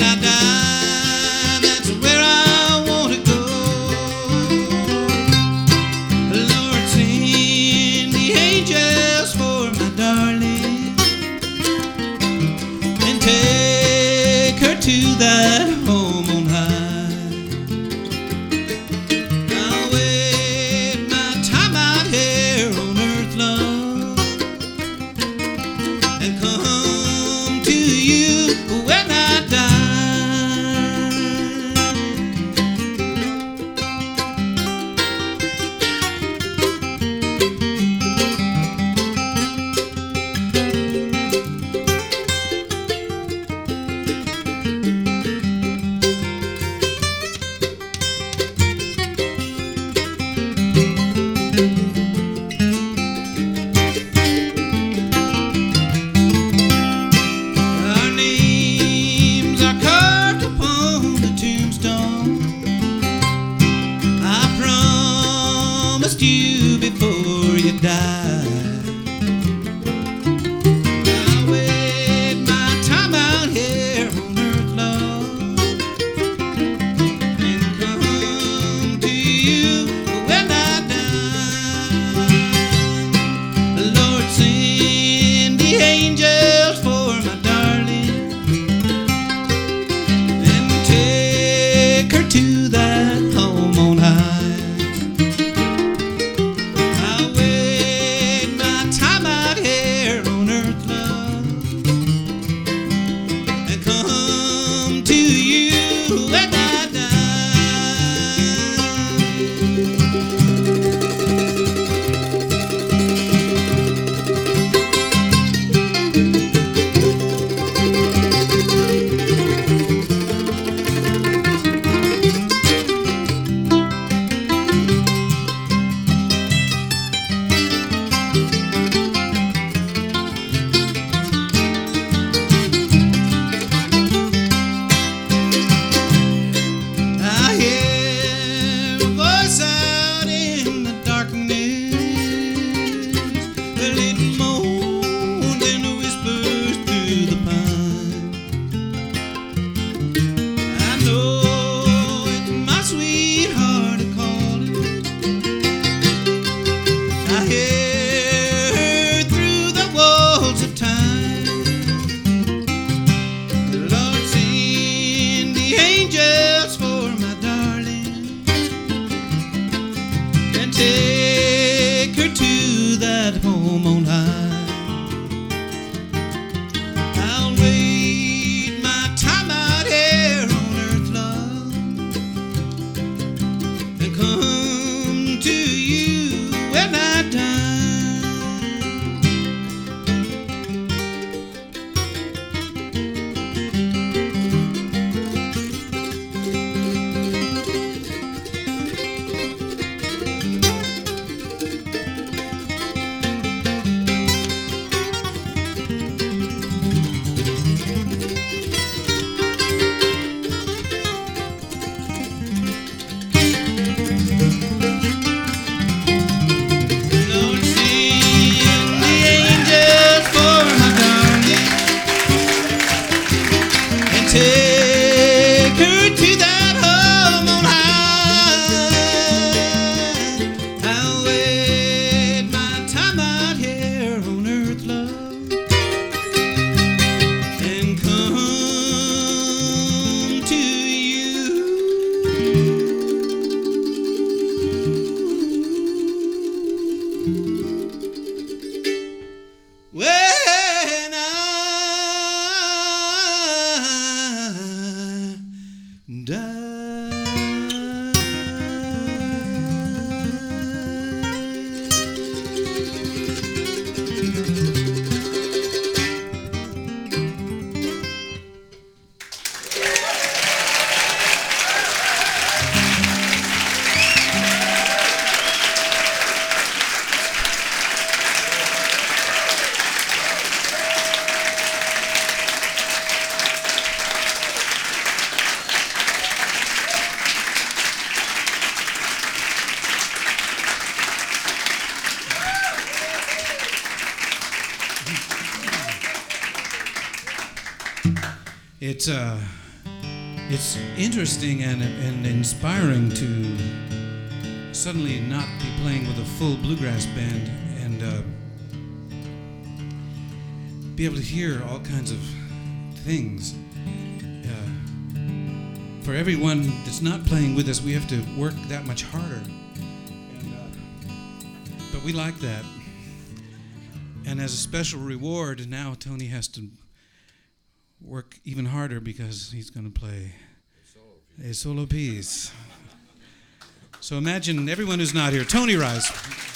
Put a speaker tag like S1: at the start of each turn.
S1: I die, that's where I want to go. Lord, send the angels for my darling and take her to that home on high. I'll wait my time out here on earth, love, and come to you when I die. Our names are carved upon the tombstone. I promised you before you died. I'll wait my time out here on earth, love, and come to you when I die. Lord, send the angels for my darling and take her to that home on high. I'll wait my time out here on earth, love, and come to you when I die. I hear a voice out in the darkness, a little moans and whispers through the pine. I know it's my sweetheart calling. I hear her through the walls of time. Lord, send the angels for my darling and take her to that home on high. I'll wait my time out here on earth, love, and come to you when I die. Lord, send the angels for my darling and take her to that home on high. I'll wait my time out here on earth, love, and come to you when I It's It's interesting and inspiring to suddenly not be playing with a full bluegrass band and be able to hear all kinds of things. For everyone that's not playing with us, we have to work that much harder. But we like that. And as a special reward, now Tony has to work even harder because he's going to play a solo piece. So imagine everyone who's not here. Tony, rise.